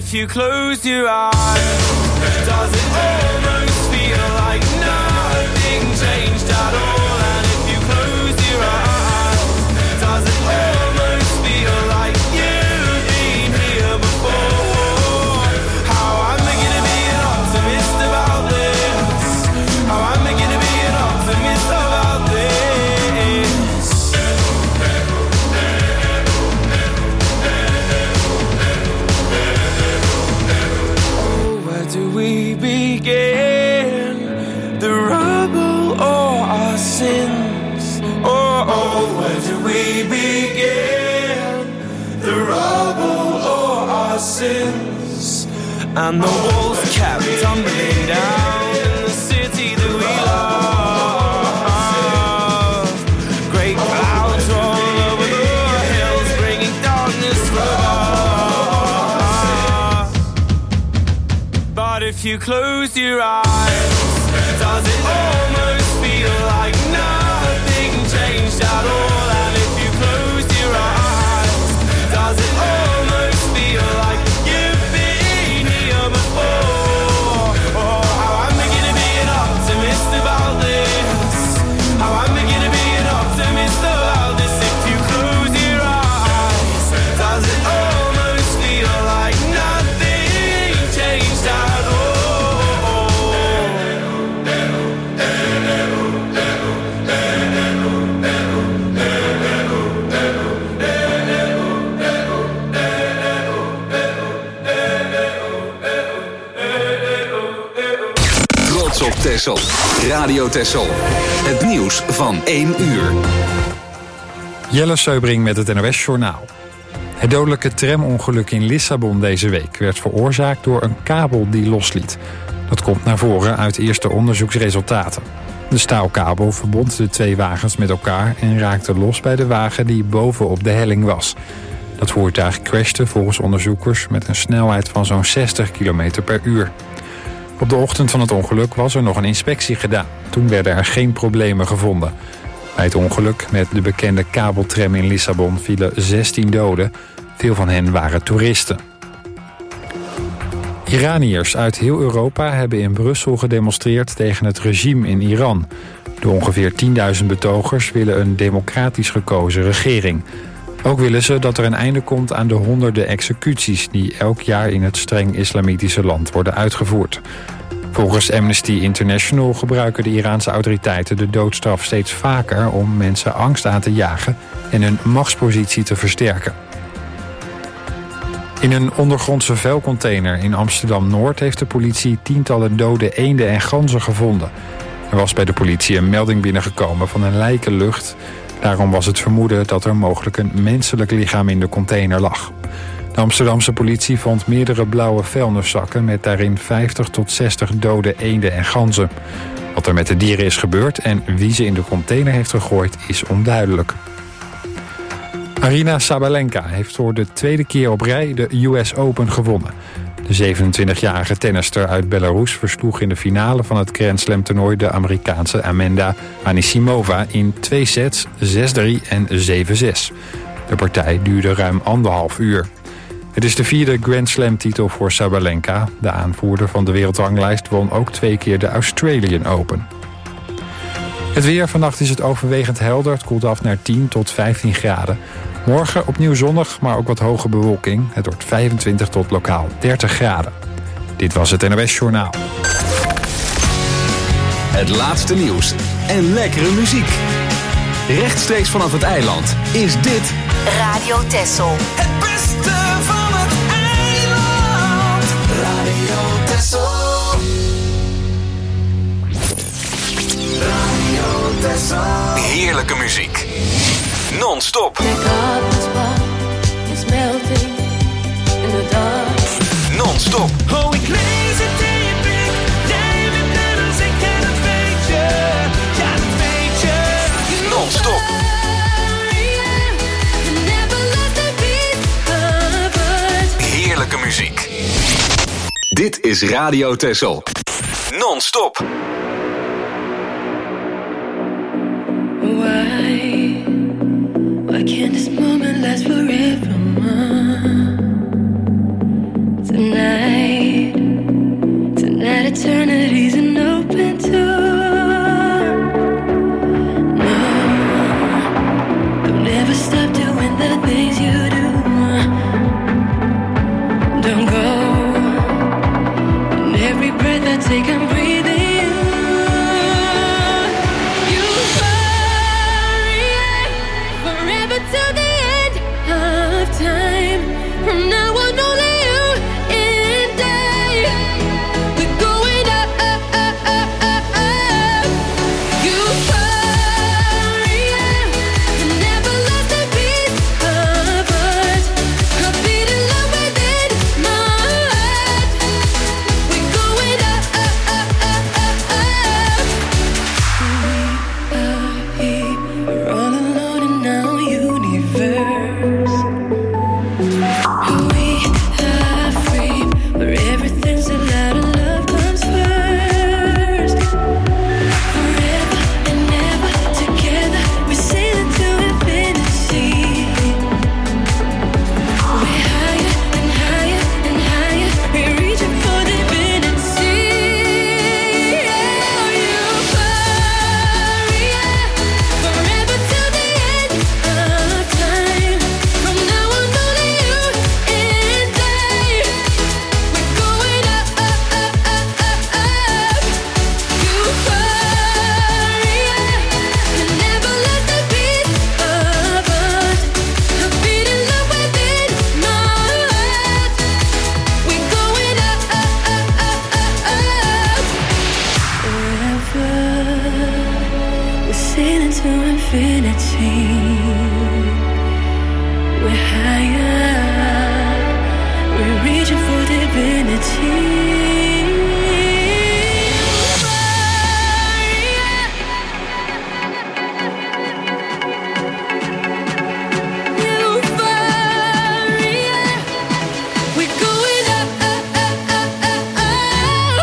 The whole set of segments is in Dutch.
if you close your eyes, does it almost feel like nothing changed at all? And if you close your eyes, does it almost feel like you've been here before? How am I gonna be an optimist about this? How am I gonna be an optimist about this? Oh, where do we begin? The rubble or our sins? Oh, where do we begin? The rubble or our sins? And the walls kept tumbling down in the city that we love. Great clouds roll over the hills, bringing darkness from above. But if you close your eyes, does it almost feel like nothing changed at all? And if you close your eyes, does it almost feel like you've been here before? Oh, how am I gonna be an optimist about this? How am I gonna be an optimist about this? If you close your eyes, does it almost feel like nothing changed at all? Trots op Texel. Radio Texel. Het nieuws van 1 uur. Jelle Seubring met het NOS-journaal. Het dodelijke tramongeluk in Lissabon deze week werd veroorzaakt door een kabel die losliet. Dat komt naar voren uit eerste onderzoeksresultaten. De staalkabel verbond de 2 wagens met elkaar en raakte los bij de wagen die bovenop de helling was. Dat voertuig crashte volgens onderzoekers met een snelheid van zo'n 60 km per uur. Op de ochtend van het ongeluk was er nog een inspectie gedaan. Toen werden er geen problemen gevonden. Bij het ongeluk met de bekende kabeltram in Lissabon vielen 16 doden. Veel van hen waren toeristen. Iraniërs uit heel Europa hebben in Brussel gedemonstreerd tegen het regime in Iran. De ongeveer 10.000 betogers willen een democratisch gekozen regering. Ook willen ze dat er een einde komt aan de honderden executies die elk jaar in het streng islamitische land worden uitgevoerd. Volgens Amnesty International gebruiken de Iraanse autoriteiten de doodstraf steeds vaker om mensen angst aan te jagen en hun machtspositie te versterken. In een ondergrondse vuilcontainer in Amsterdam-Noord heeft de politie tientallen dode eenden en ganzen gevonden. Er was bij de politie een melding binnengekomen van een lijkenlucht. Daarom was het vermoeden dat er mogelijk een menselijk lichaam in de container lag. De Amsterdamse politie vond meerdere blauwe vuilniszakken met daarin 50 tot 60 dode eenden en ganzen. Wat er met de dieren is gebeurd en wie ze in de container heeft gegooid is onduidelijk. Aryna Sabalenka heeft voor de 2e keer op rij de US Open gewonnen. De 27-jarige tennister uit Belarus versloeg in de finale van het Grand Slam toernooi de Amerikaanse Amanda Anisimova in 2 sets, 6-3 en 7-6. De partij duurde ruim 1,5 uur. Het is de 4e Grand Slam titel voor Sabalenka. De aanvoerder van de wereldranglijst won ook 2 keer de Australian Open. Het weer, vannacht is het overwegend helder. Het koelt af naar 10 tot 15 graden. Morgen opnieuw zonnig, maar ook wat hoge bewolking. Het wordt 25 tot lokaal 30 graden. Dit was het NOS Journaal. Het laatste nieuws en lekkere muziek. Rechtstreeks vanaf het eiland is dit Radio Texel. Het beste van het eiland. Radio Texel. Radio Texel. heerlijke muziek. Non-stop. Non-stop. Oh, ik lees het in je blik. Jij bent net als ik en dat weet je. Ja, dat weet je. Non-stop. Heerlijke muziek. Dit is Radio Texel. Non-stop. Why can't this moment last forever? Tonight take and breathe in you. You hurry forever to the end of time. From now on, only you and I. We're going up, up, up, up, up, up. You hurry and never lost a piece of us. A beating love within my heart. We're going up, up, up, up, up, up. We are here, we're all alone in our universe. We are free, where everything's allowed and love comes first. Forever and ever together, we're sailing to infinity. We're higher and higher and higher, we're reaching for divinity. Oh, you hurry forever till the end of time. From now on, only you and I. We're going up, up, up, up, up, up. You hurry and never let the beat of us. A beating love within my heart. We're going up, up, up, up, up, up. Forever, we're sailing to infinity. We're higher, we're reaching for divinity. Euphoria, we're going up, up, up, up, up, up.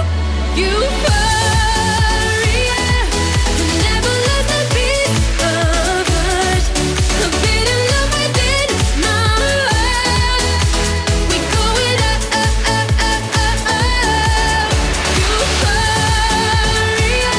Euphoria, never let the beat of us. A beating love within my heart. We're going up, up, up, up, up, up. Euphoria.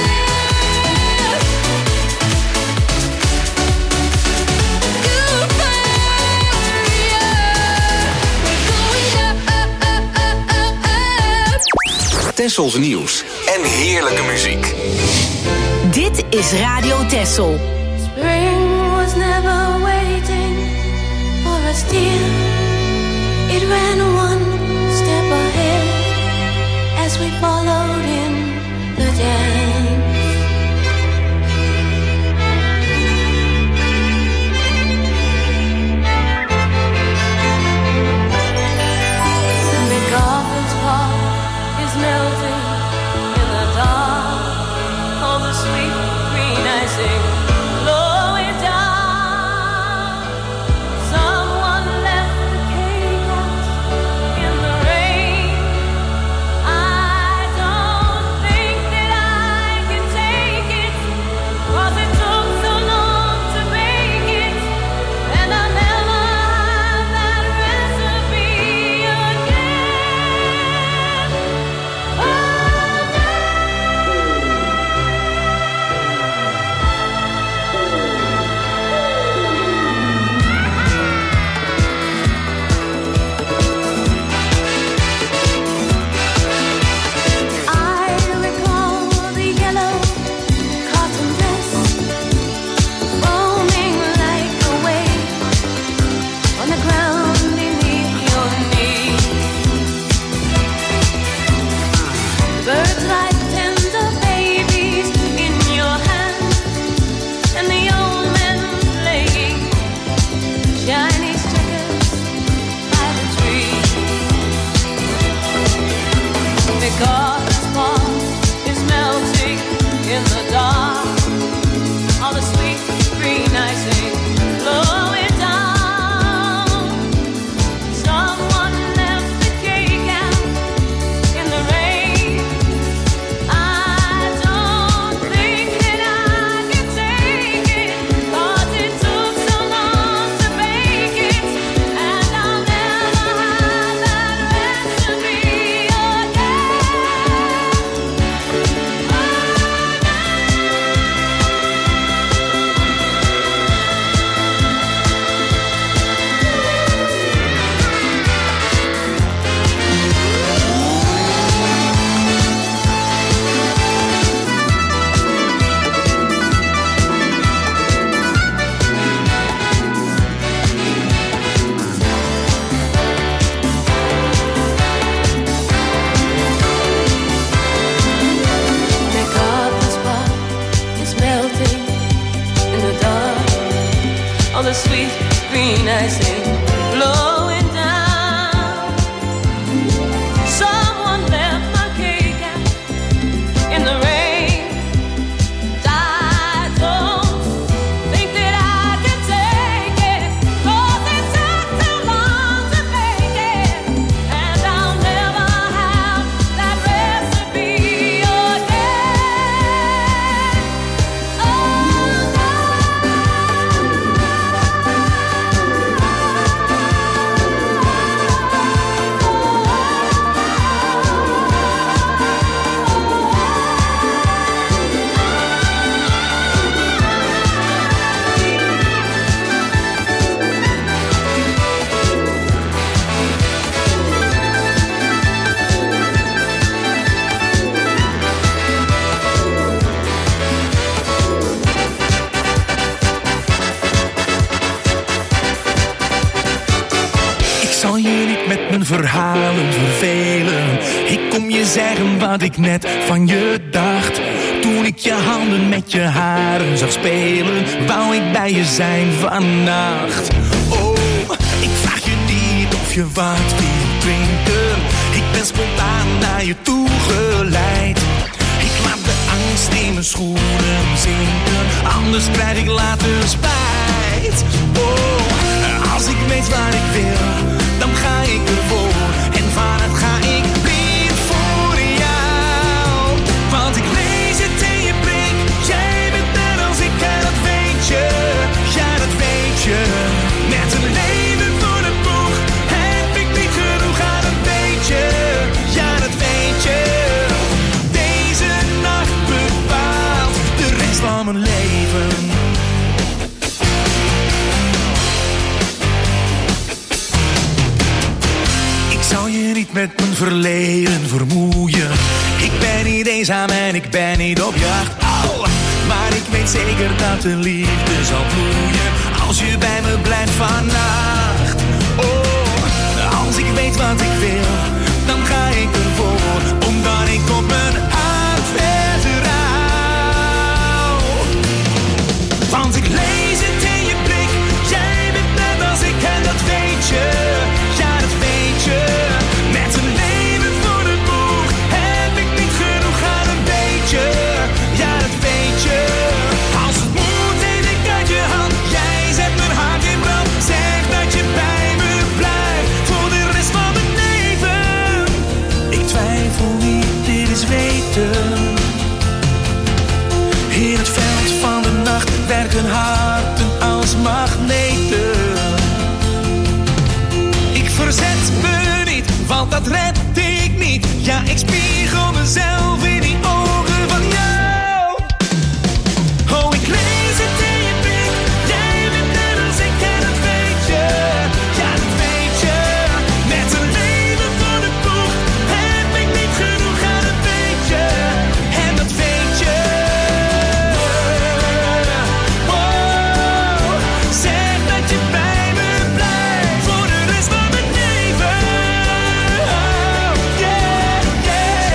Tessels nieuws en heerlijke muziek. Dit is Radio Texel. Spring was never waiting for us, dear. It ran one step ahead as we followed in the dance. The Gotham's park is melting in the dark. All the sweet green icing blowing down. Someone left the cake out in the rain. I don't think that I can take it, 'cause it took so long to make it, and I'll never have that recipe again. Oh, no. sweet green icing flowing down. Someone left my cake out in the rain. I don't think that I can take it, 'cause it took too long to make it, and I'll never have that recipe again. Oh no. Ik zal je niet met mijn verhalen vervelen. Ik kom je zeggen wat ik net van je dacht. Toen ik je handen met je haren zag spelen, wou ik bij je zijn vannacht. Oh, ik vraag je niet of je wat wil drinken. Ik ben spontaan naar je toe geleid. Ik laat de angst in mijn schoenen zinken, anders krijg ik later spijt. Oh, als ik weet waar ik wil, dan ga ik ervoor. En vanuit ga ik blind voor jou. Want ik lees het in je blik. Jij bent net als ik en dat weet je. Ja, dat weet je. Met een leven voor de boeg heb ik niet genoeg aan een beetje. Ja, dat weet je. Deze nacht bepaalt de rest van mijn leven. Ik zal je niet met mijn verleden vermoeien. Ik ben niet eenzaam en ik ben niet op jacht. Oh, maar ik weet zeker dat de liefde zal bloeien als je bij me blijft vannacht. Oh, als ik weet wat ik wil, dan ga ik ervoor, omdat ik op mijn hart vertrouw. Want ik lees het in je blik. Jij bent net als ik en dat weet je. Ja, dat weet je. Met een leven voor de boeg heb ik niet genoeg aan een beetje. Ja, dat weet je. Als het moet, neem ik uit je hand. Jij zet mijn hart in brand. Zeg dat je bij me blijft voor de rest van mijn leven. Ik twijfel niet, dit is weten. In het veld van de nacht werken harten als magneten. Ik verzet me niet, want dat red ik niet. Ja, ik spiegel mezelf in die ogen van jou. Oh, ik lees het in je blik. Jij bent net als ik en dat weet je. Ja, dat weet je. Met een leven voor de boeg heb ik niet genoeg aan een beetje. En dat weet je. Oh, zeg dat je bij me blijft voor de rest van mijn leven. Oh, yeah, yeah.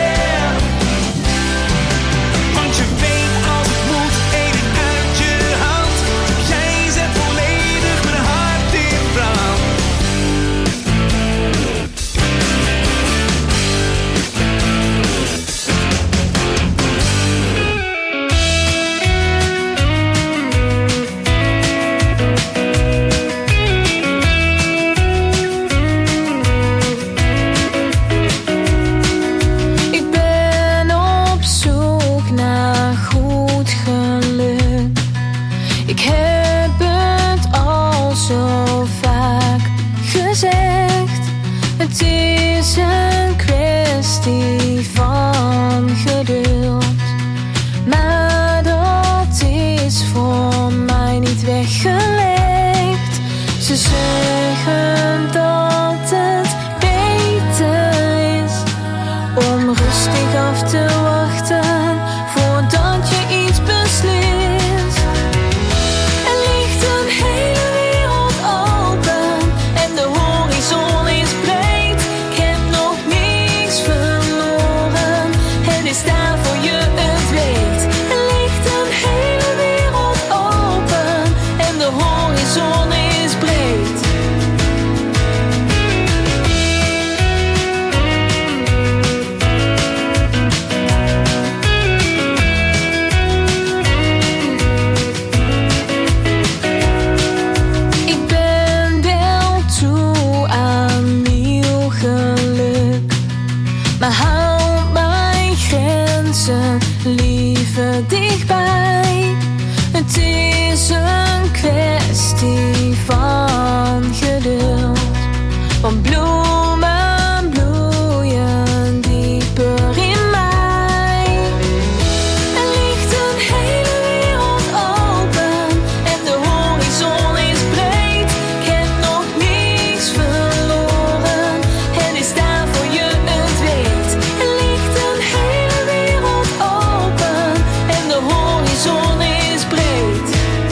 je dichtbij. Het is een kwestie van geduld. Want bloemen bloeien dieper in mij. Er ligt een hele wereld open en de horizon is breed. Ik heb nog niets verloren, het is daar voor je het weet. Er ligt een hele wereld open en de horizon is breed.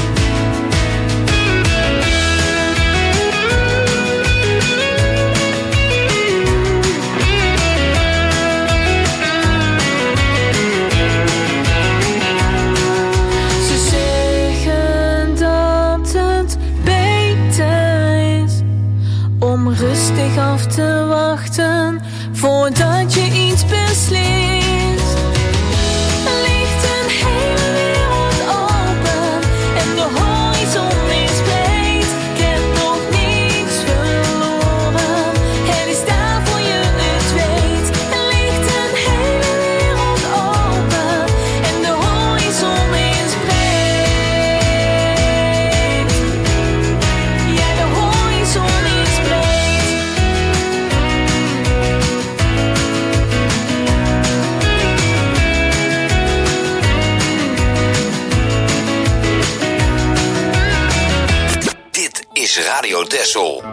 Ze zeggen dat het beter is om rustig af te wachten voordat je iets beslist. Er ligt een hele wereld open en de horizon is breed. Ik heb nog niets verloren, het is daar voor je het weet. Er ligt een hele wereld open en de horizon is breed. Ja, de horizon is breed. Dit is Radio Texel.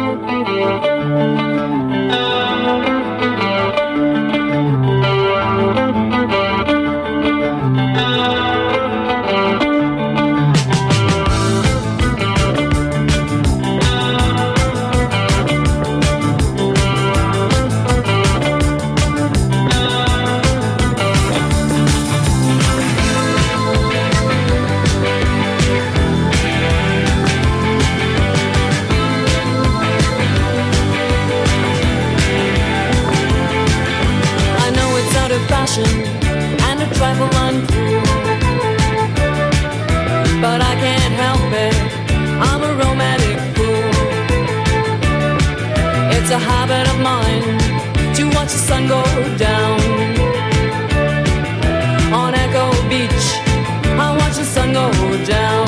I know it's out of fashion and a trifle uncool, but I can't help it, I'm a romantic fool. It's a habit of mine to watch the sun go down. On Echo Beach, I watch the sun go down.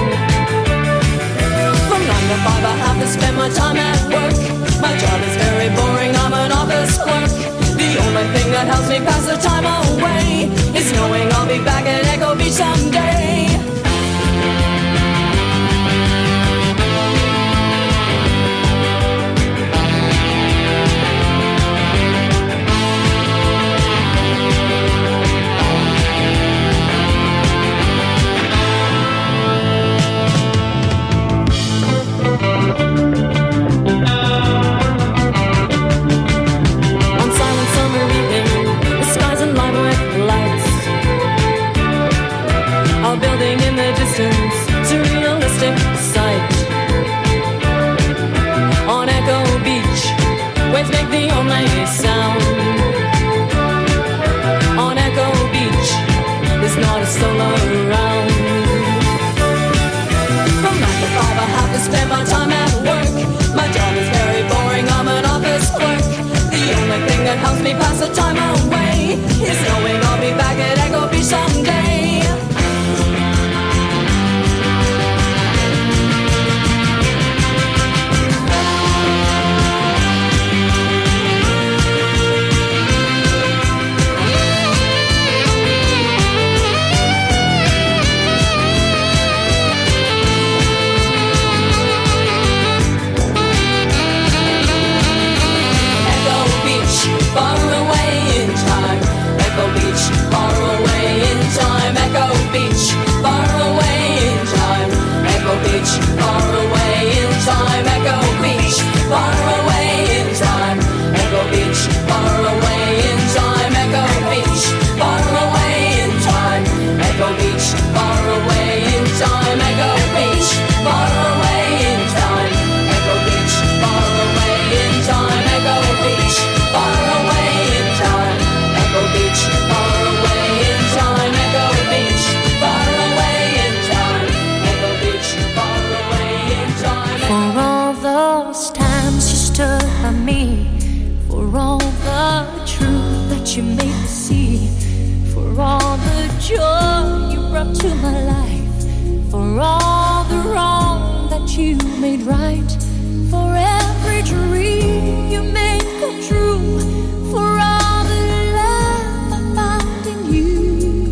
From 9 to 5 I have to spend my time at work. My job is very boring, I'm an office clerk. The only thing that helps me pass the time away is knowing I'll be back at Echo Beach someday. On silent summer evening, the skies alive with lights. A building in the distance, surrealistic sight. On Echo Beach, waves make the only sound. On Echo Beach, there's not a soul around. From 9 to 5 I have to spend my time at work. My job is very boring, I'm an office clerk. The only thing that helps me pass the time away is knowing I'll be back at Echo Beach someday. Echo Beach, far away in time. Echo Beach, far away in time. Echo Beach, far away in time. Echo Beach, far away in time. Echo Beach, far away in time. Echo Beach, far away in time. Echo Beach, far away in time. Echo Beach, far away in time. Echo Beach, far away in time. Echo Beach, far away in time. Echo Beach, far away in time. Echo Beach, far away in time. Echo Beach, far away in time. Echo Beach, far away in time. For all those times you stood by me, for all the truth that you made me see, for all the joy more to my life. For all the wrong that you made right. For every dream you made come true. For all the love I found in you.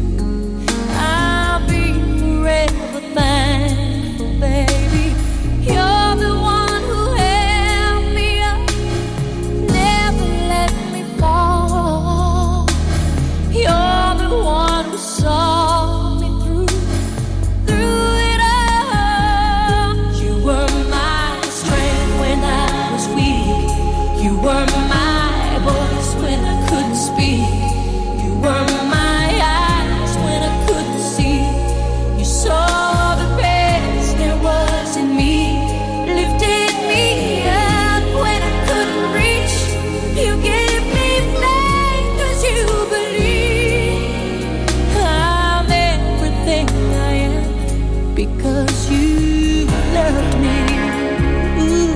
I'll be forever thankful, baby. You're the one who held me up, never let me fall. You're the one who saw me through it all. You were my strength when I was weak. You were my voice when I couldn't speak. You were my eyes when I couldn't see. You saw the best there was in me, lifted me up when I couldn't reach. You gave me faith 'cause you believe I'm everything I am because you loved me. Ooh,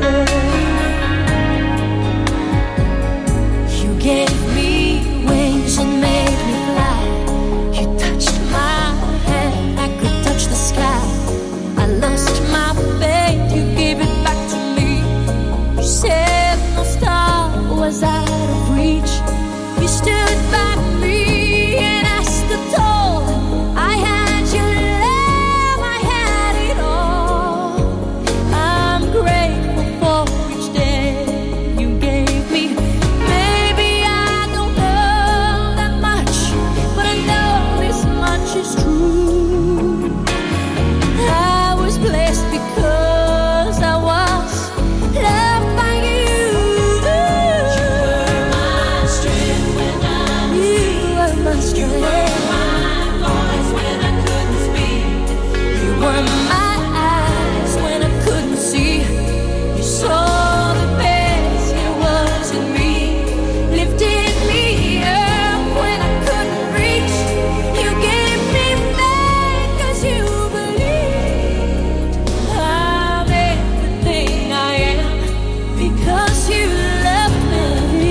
you gave me wings and made me fly. You touched my hand, I could touch the sky. I lost my faith, you gave it back to me. You said no star was out of reach. You stood by me and I stood tall. I had your love, I had it all. I'm grateful for each day you gave me. Maybe I don't know that much, but I know this much is true. I was blessed because I was loved by you. You were my strength when I was weak. You were my strength. You were my voice when I couldn't speak. You were my eyes when I couldn't see. You saw the best there was in me, lifted me up when I couldn't reach. You gave me faith 'cause you believed I'm everything I am because you loved me.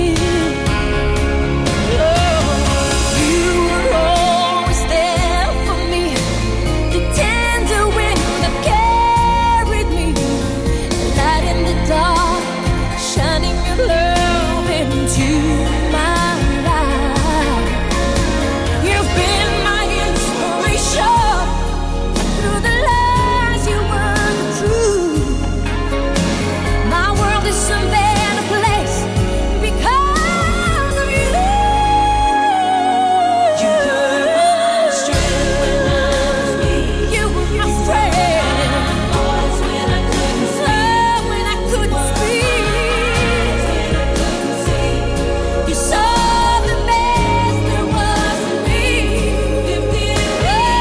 Oh, you were always there for me, the tender wind that carried me, light in the dark, shining your love into my life. You've been my inspiration through the lies you were the truth. My world is a better place because of you. You were my strength when I was weak. You were my strength. Voice when I couldn't speak. When I couldn't speak. You saw the best there was in me. Lifted me up.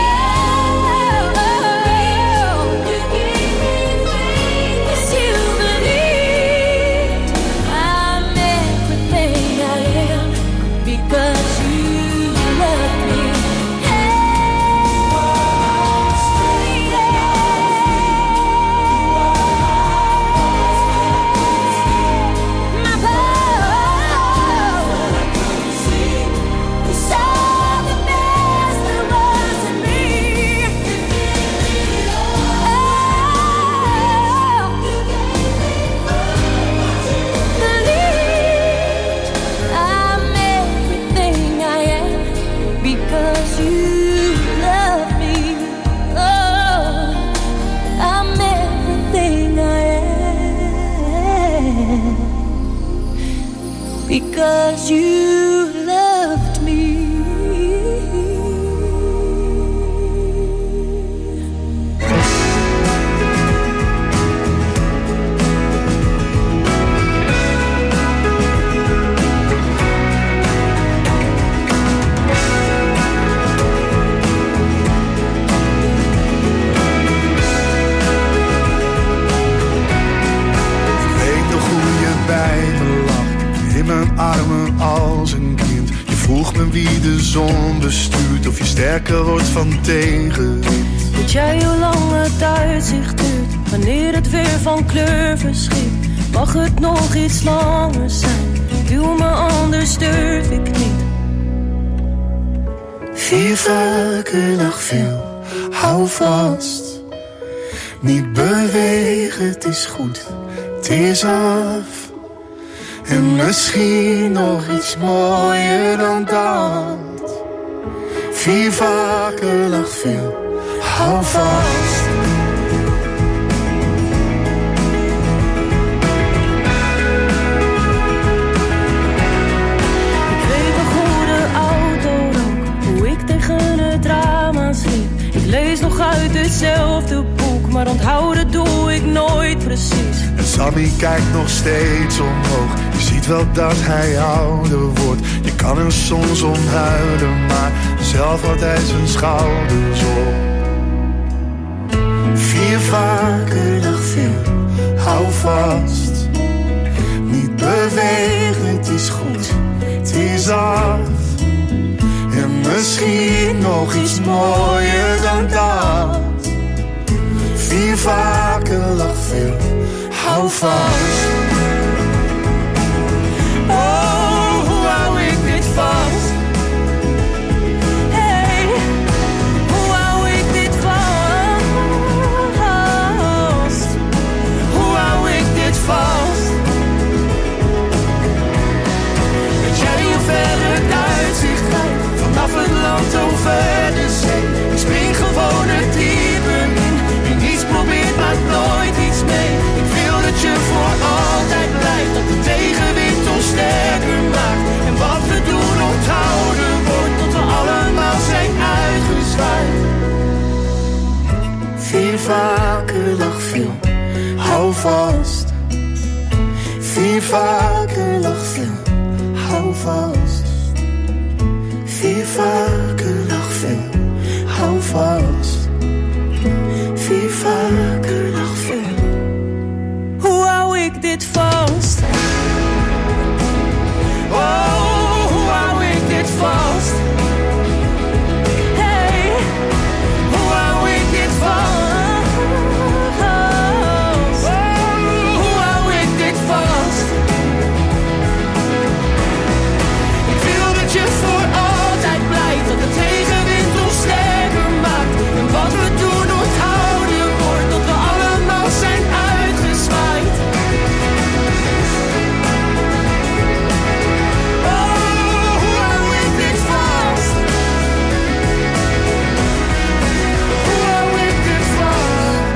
You gave me faith 'cause you believed I'm everything I am because you loved me. My power. You saw the best there was in me. Believed I'm everything I am because you love me. Oh, I'm everything I am because you loved me. Weet nog hoe je bij me lag, in mijn armen als een kind. Je vroeg me wie de zon bestuurt, of je sterker wordt van tegenwind. Weet jij hoe lang het uitzicht duurt, wanneer het weer van kleur verschiet? Mag het nog iets langer zijn? Duw me, anders durf ik niet. 4 vaker dag veel, hou vast. Niet bewegen, het is goed, het is af. En misschien nog iets mooier dan dat. 4 vaker dag veel, hou vast. Lees nog uit hetzelfde boek, maar onthouden doe ik nooit precies. En Sammy kijkt nog steeds omhoog. Je ziet wel dat hij ouder wordt. Je kan er soms om huilen, maar zelf houdt hij zijn schouders op. 4 vaker dag veel, hou vast. Niet bewegen, het is goed, het is af. En misschien nog iets mooier dan dat. 4 vaker dag veel, hou vast. Oh, hoe hou ik dit vast? Hey, hoe hou ik dit vast? Hoe hou ik dit vast? Dat jij je verder het uitzicht lijkt. Vanaf het land over de zee. Ik spring gewoon het diepe in. Wie niets probeert maakt nooit iets mee. Ik wil dat je voor altijd blijft. Dat de tegenwind ons sterker maakt. En wat we doen onthouden wordt. Tot we allemaal zijn uitgezwaaid. 4 vaker dag veel, hou vast. 4 vaker dag veel, hou vast. 4 vaker dag veel, hou vast. 4 vaker dag veel. Hoe hou ik dit vast? Oh, hoe hou ik dit vast? Hey, hoe hou ik dit vast? Oh, hoe hou ik dit vast? Ik wil dat je voor altijd blijft. Dat de tegenwind ons sterker maakt. En wat we doen onthouden wordt. Tot we allemaal zijn uitgezwaaid. Oh, hoe hou ik dit vast? Hoe hou ik dit vast?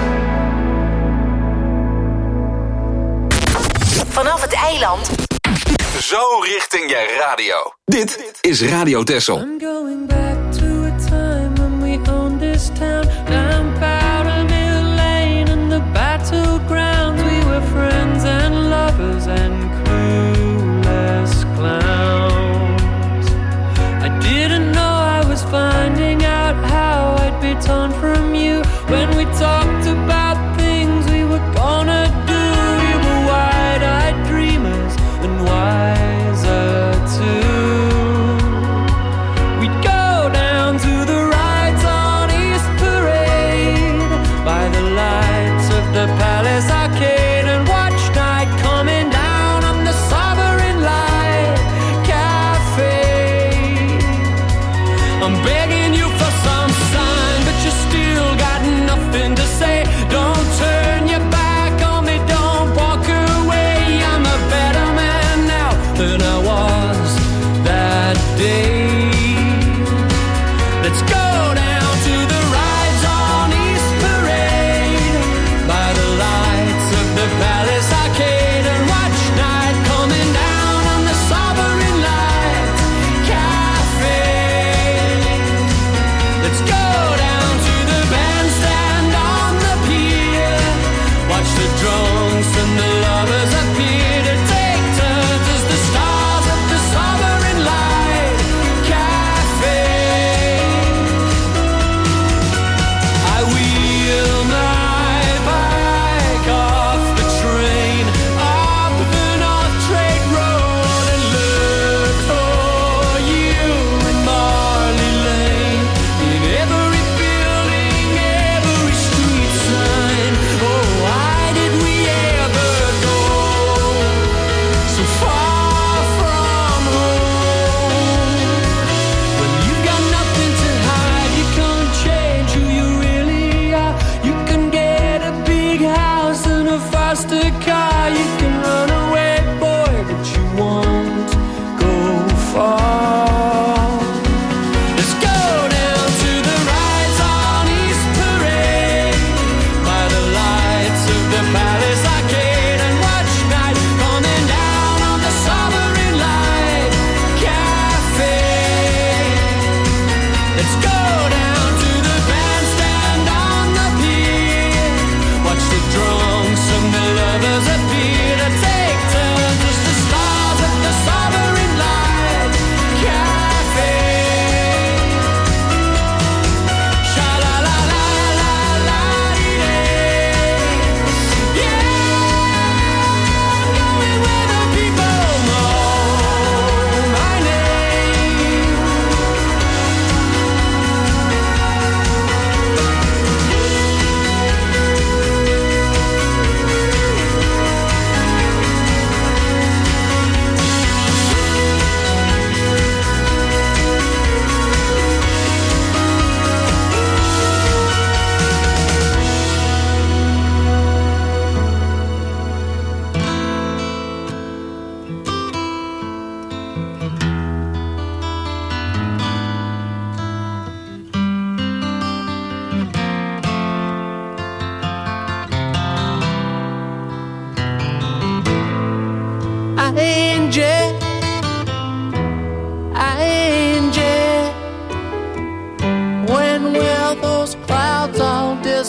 Vanaf het eiland. Zo richting je radio. Dit is Radio Texel. I'm going back to a time when we owned this town. Down Powder Mill Lane and the battlegrounds. We were friends and lovers and cool as clowns. I didn't know I was finding out how I'd be torn from you. When we talked about things we were gonna do. We were wide-eyed dreamers and wiser too. We'd go down to the rides on East Parade by the lights of the Palace Arcade and watch night coming down on the Sovereign Light Cafe. I'm begging you for some sign, but you still got nothing to say. Don't turn your back on me, don't walk away. I'm a better man now than I was that day. Let's go down to the rides on East Parade by the lights of the Palace Arcade and watch night coming down on the Sovereign Light Cafe. Let's go down to the bandstand on the pier. Watch the drunks and the lovers appear to take turns as the stars of the Sovereign Light Cafe.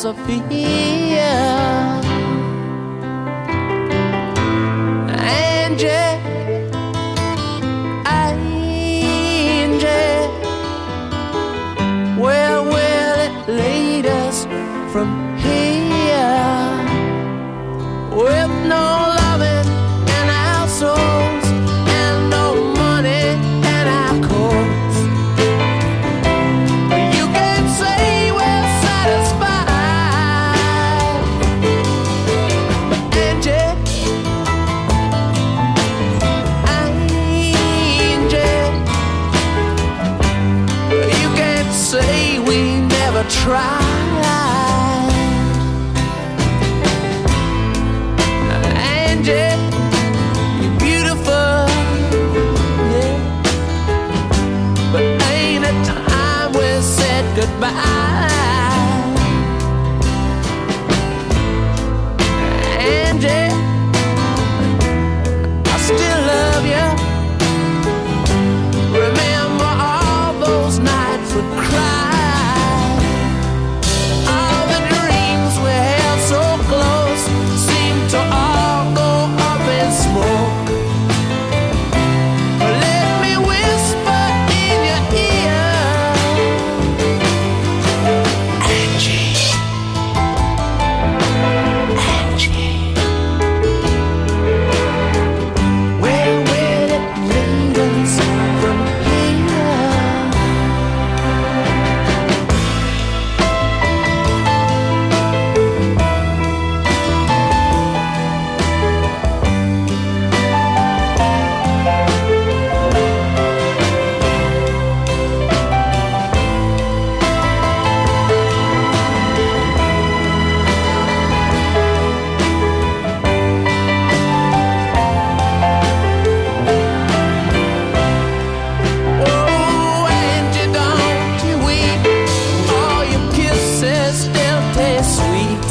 disappear. Angie, Angie, where will it lead us from here? With no loving in our souls and no money in our coats, you can't say we're satisfied. Angie, Angie, you can't say we never tried. You're beautiful, yeah, but ain't it time we said goodbye? Angie, I still love you. Remember all those nights we cried, all the dreams we held so close seemed to all go up in smoke. Let me whisper in your ear, Angie, Angie, where will it lead us from here? Oh, Angie, don't you weep. All your kisses still taste sweet.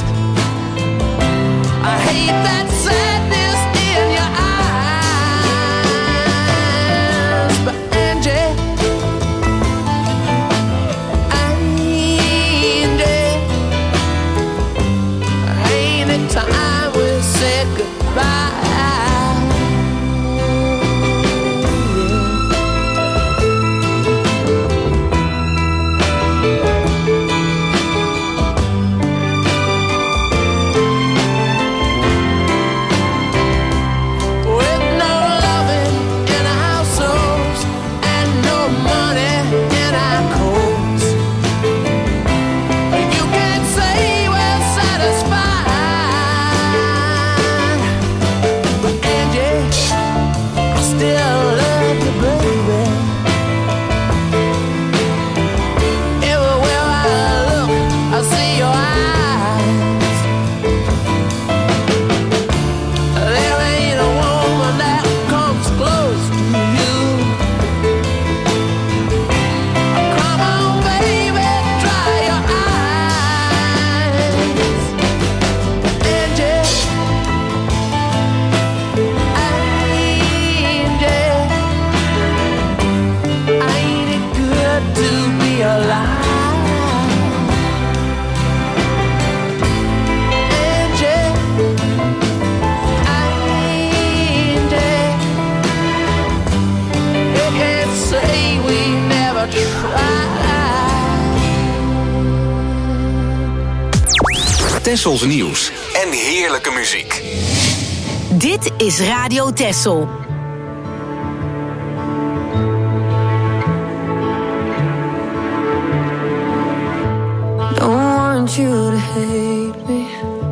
I hate that sadness in your eyes, but Angie, Angie, ain't it time we said goodbye? With no loving in our souls and no money in our coats, you can't say we're satisfied. But Angie, I still love you, baby. Everywhere I look, I see your eyes. There ain't a woman that comes close to you. Come on, baby, dry your eyes. Angie, Angie, ain't it good to be alive? Angie, Angie, you can't say we never tried. Tessels nieuws en heerlijke muziek. Dit is Radio Tessel. Don't want you to hate me.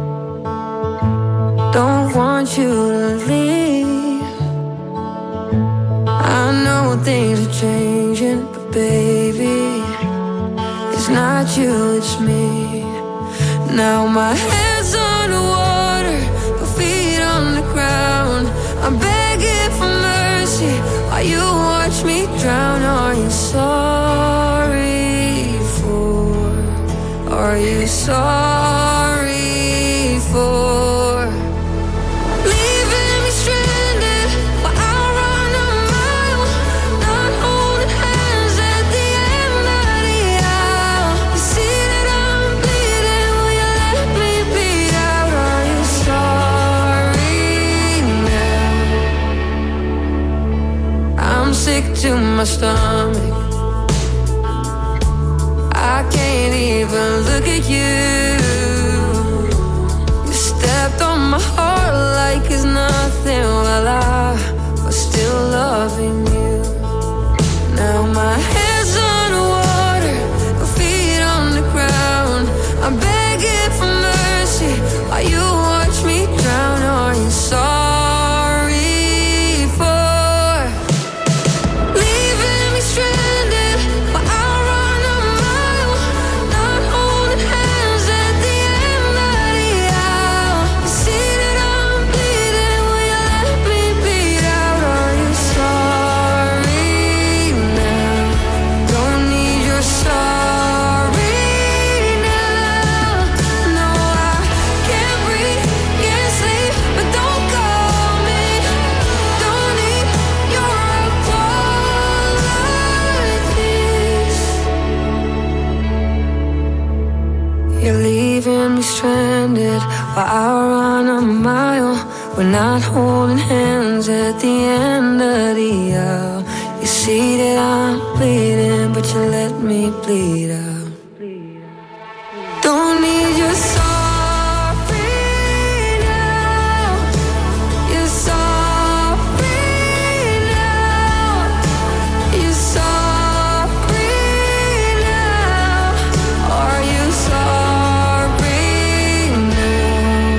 Don't want you to leave. I know things are changing, but baby, it's not you, it's me. Now my head's underwater, my feet on the ground. I'm begging for mercy while you watch me drown. Are you sorry for? Are you sorry for leaving me stranded while I run a mile, not holding hands at the end of the aisle? You see that I'm bleeding, will you my stomach. I can't even look at you. You stepped on my heart like it's nothing, while I was still loving you. Now my head's underwater, my feet on the ground. I'm begging for mercy while you watch me drown. Are you sorry for leaving me stranded while I run a mile, not holding hands at the end of the aisle? You see that I'm bleeding, will you let me bleed out? Are you sorry now? Don't need your sorry now. No, I can't breathe, can't sleep, but don't call me. Don't need your apologies. You're leaving me stranded while I run a mile. We're not holding hands at the end of the aisle. You see that I'm bleeding, but you let me bleed out. Don't need your sorry now. You're sorry now. You're sorry now. Are you sorry now?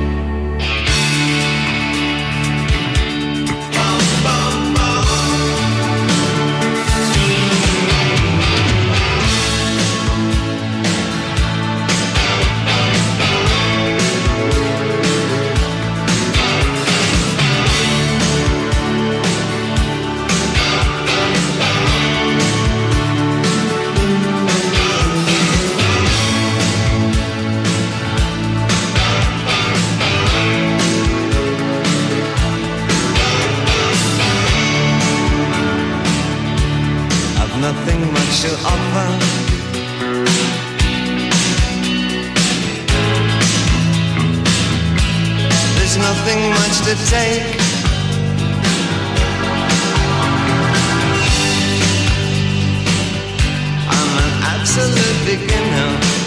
I've nothing much to offer. There's nothing much to take. I'm an absolute beginner.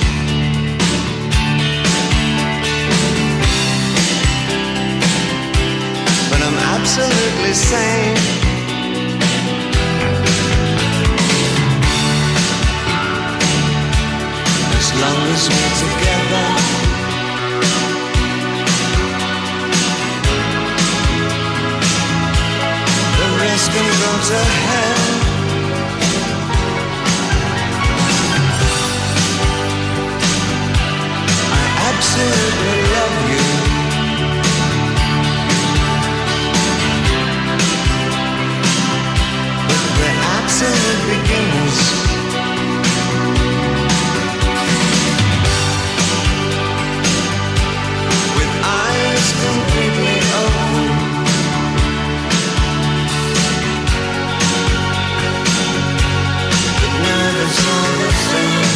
But I'm absolutely sane. As long as we're together, the rest can go to hell. I absolutely love you. But we're absolute beginners. Completely open, but nervous all the same.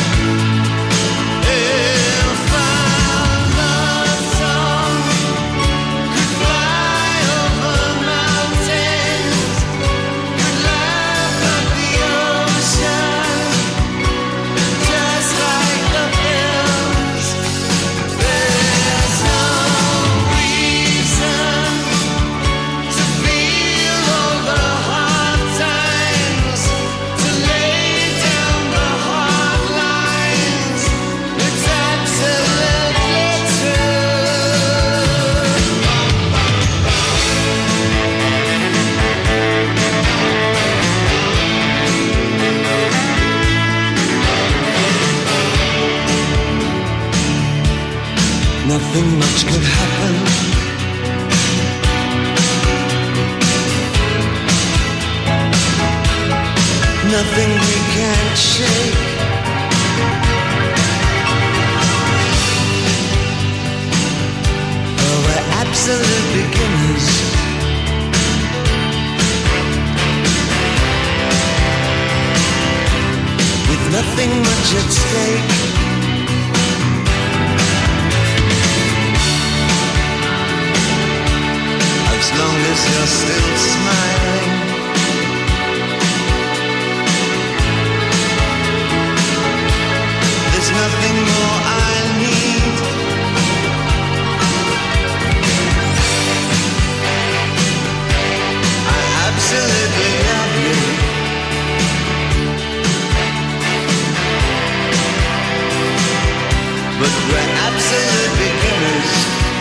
If I love song could fly over mountains, could laugh at the ocean, just like the hills. There's no reason to feel all the hard times, to lay down the hard lines. It's absolutely true. Nothing much could happen. Nothing we can't shake. Oh, we're absolute beginners. With nothing much at stake. As long as you're still smiling, but we're absolute beginners.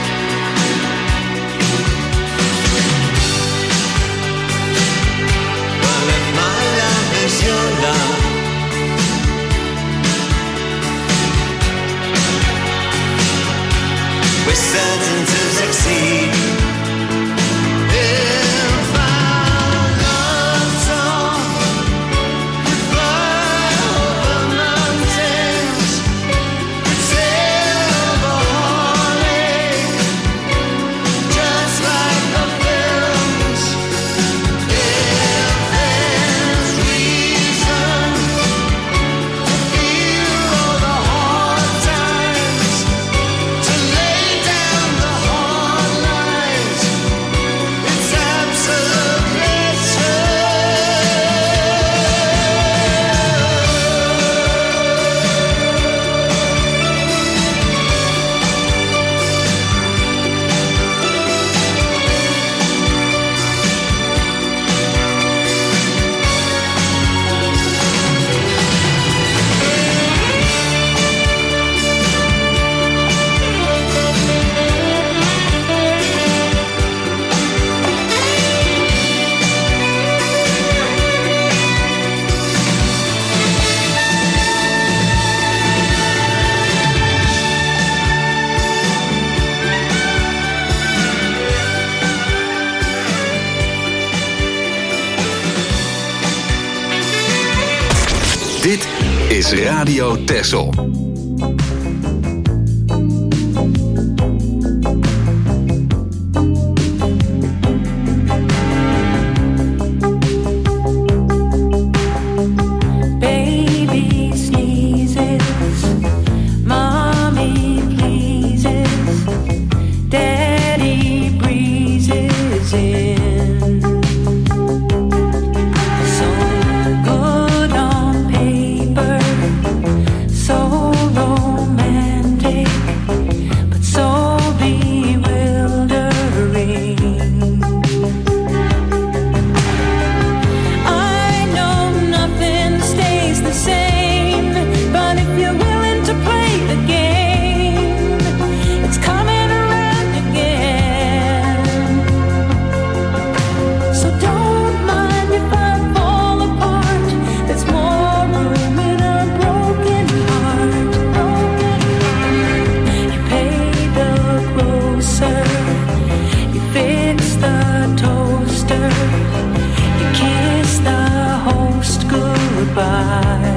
Well, if my love is your love, we're certain to succeed. If our love song would fly over mountains, would sail over heartache, just like the films. If there's reason to feel all the hard times, to lay down the hard lines, it's absolute pleasure. Dit is Radio Texel. Baby sneezes, mommy pleases, daddy breezes in. So good on paper, so romantic, but so bewildering. I know nothing stays the same, but if you're willing to play the game, it's coming around again. So don't mind if I fall apart. There's more room in a broken heart. You pay the grocer, you fix the toaster, you kiss the host goodbye.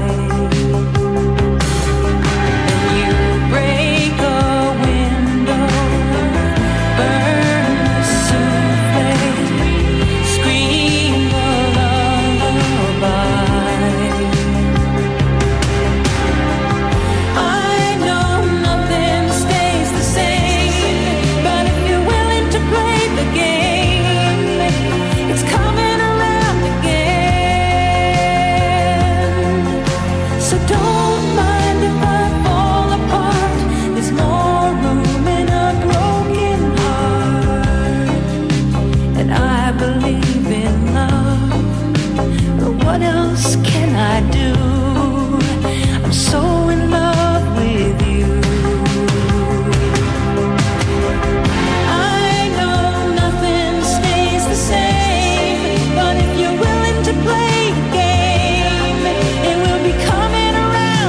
And you break a window, burn the souffle, scream a lullaby. I know nothing stays the same, but if you're willing to play the game, it's coming around again. So don't mind if I fall apart. There's more room in a broken heart. And I believe in love, but what else can I do? I'm so in love with you. I know nothing stays the same, but if you're willing to play a game, it will be coming around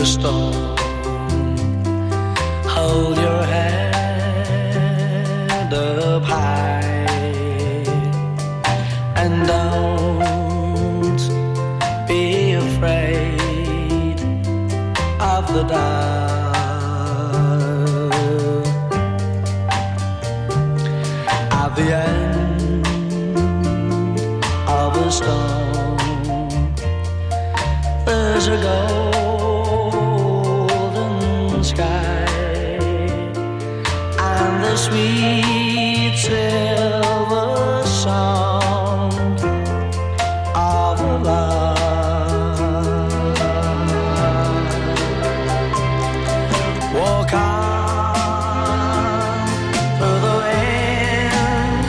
a storm. Hold your head up high and don't be afraid of the dark. At the end of a storm, there's a golden sky and the sweet silver sound of a love. Walk on through the wind,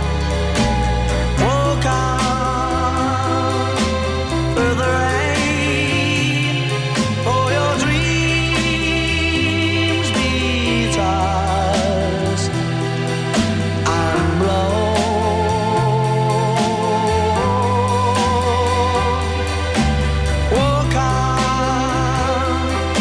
walk on through the rain, for your dreams be tossed and blown. Walk on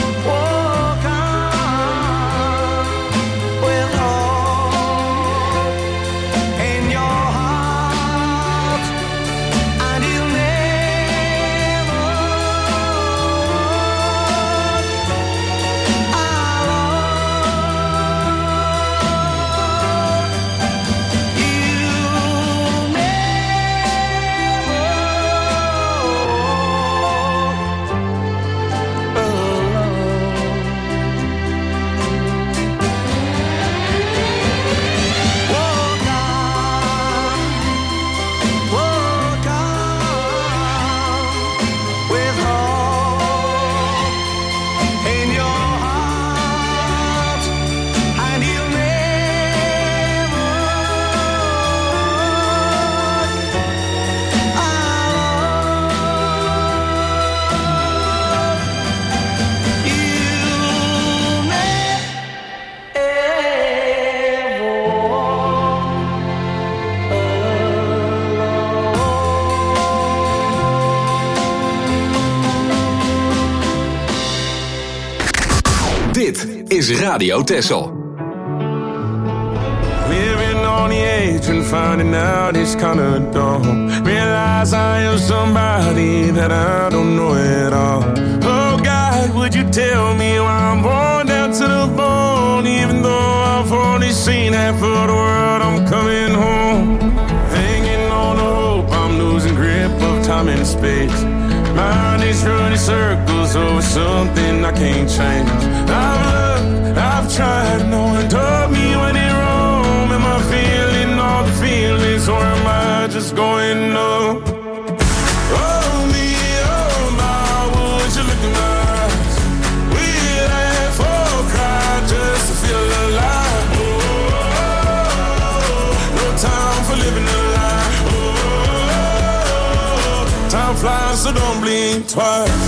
with hope in your heart, and you'll never Dit is Radio Texel. Living on the edge and finding out it's kinda dumb. Realize I am somebody that I don't know at all. Oh God, would you tell me why I'm worn down to the bone? Even though I've only seen half of the world, I'm coming home. Hanging on to hope, I'm losing grip of time and space. Mind is running circles over something I can't change. I've looked, I've tried, no one told me when it wrong. Am I feeling all the feelings, or am I just going numb? Oh me, oh my, would you look in my eyes? We laugh or cry just to feel alive. Oh, no time for living a lie. Oh, time flies, so don't blink twice.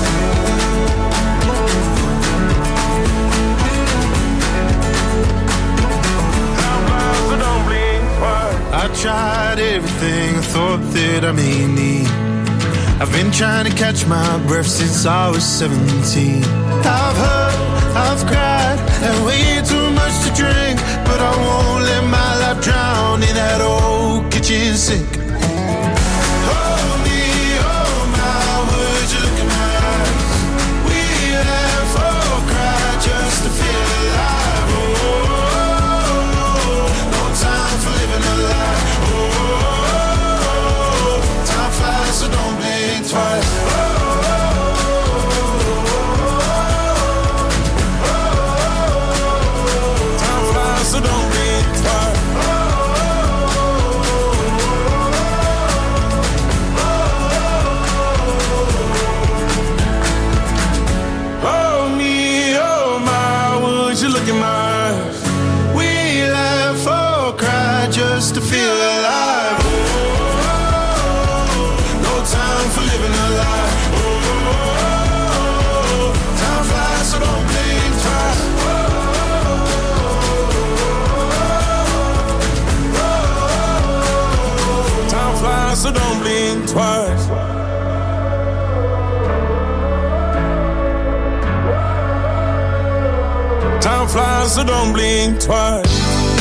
I tried everything I thought that I may need. I've been trying to catch my breath since I was 17. I've hurt, I've cried, and way too much to drink, but I won't let my life drown in that old kitchen sink. Hold me, oh my, would you look in my eyes? We laugh or cry just to feel alive. Oh, no time for living a lie. So don't blink twice. Time flies, so don't blink twice. fly, so don't blink twice.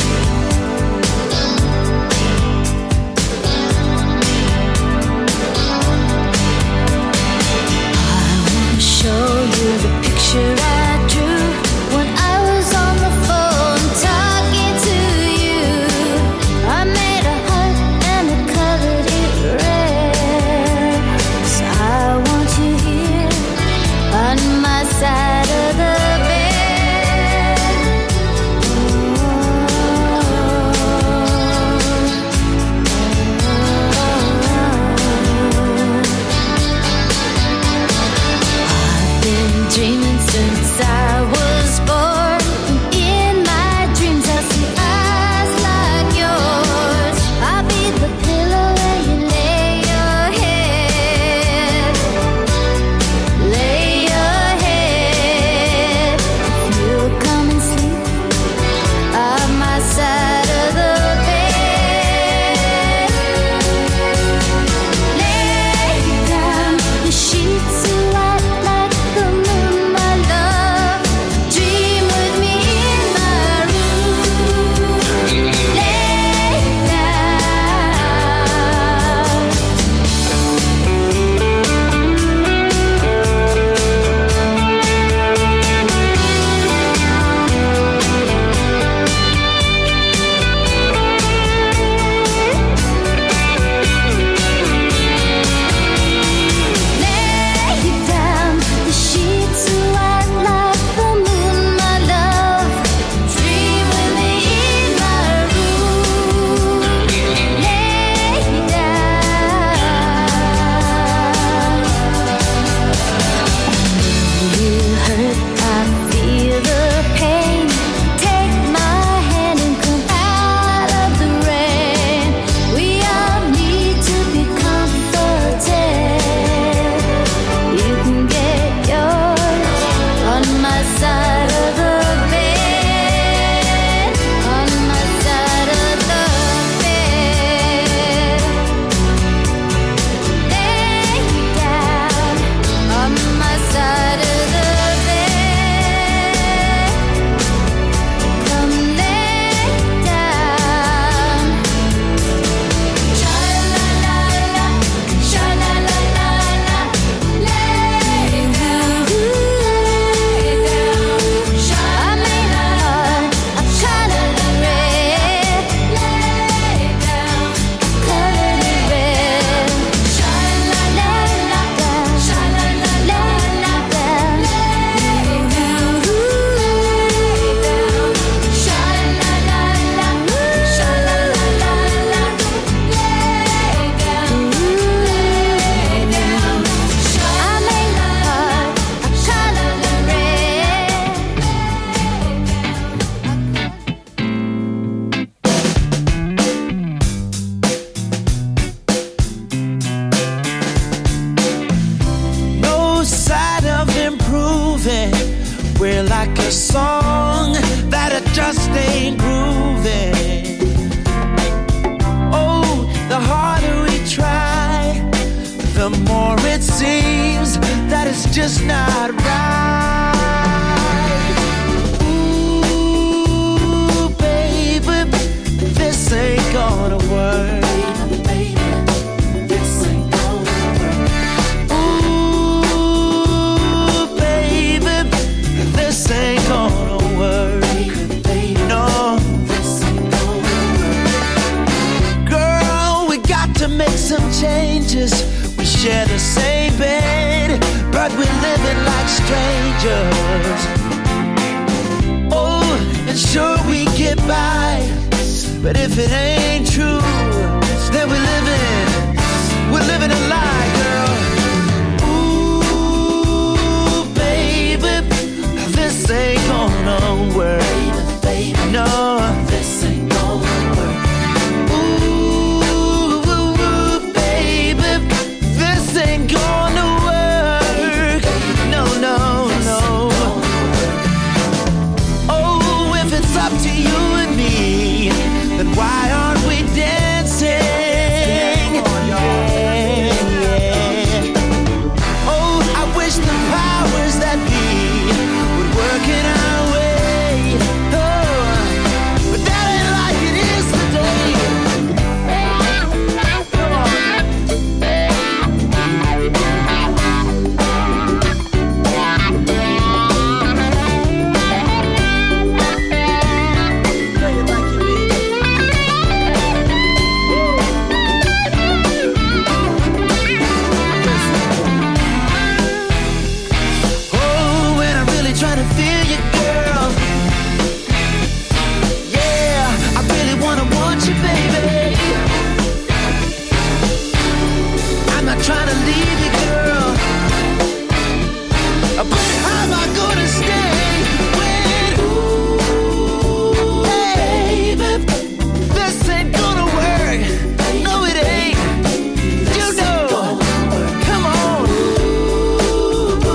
Show you the picture I drew when I was on the phone talking to you. I made a heart and I colored it red. 'Cause I want you here on my side of the dreaming since I was born. In my dreams I see eyes like yours. I'll be the pillow where you lay your head. Lay your head. If you'll come and sleep on my side of the bed. Lay down the sheets so white like the moon, my love. Dream with me in my room. Lay down. Lay down the sheets so white like the moon, my love. Dream with me in my room. Lay down. You hurt, I feel the pain. Take my hand and come out of the rain. We all need to be comforted. You can get yours on my side of the bed. On my side of the bed. Lay down on my side of the bed. Come lay down. Sha-la-la-la, sha-la-la-la-la. Lay down, lay down. I made a heart, I colored it red. Lay down, I colored it red. Sha-la-la-la, sha-la-la-la-la. Lay down, lay down. Sha-la-la-la, sha-la-la-la-la. Lay down, lay down. I made a heart, I colored it red. No sign of improving. We're like a song that it just ain't grooving. Oh, the harder we try, the more it seems that it's just not right. Ooh, baby, this ain't gonna work. Ooh, baby, this ain't gonna work. No, girl, we got to make some changes. We share the same bed, but we're living like strangers. Oh, and sure we get by, but if it ain't true, then we live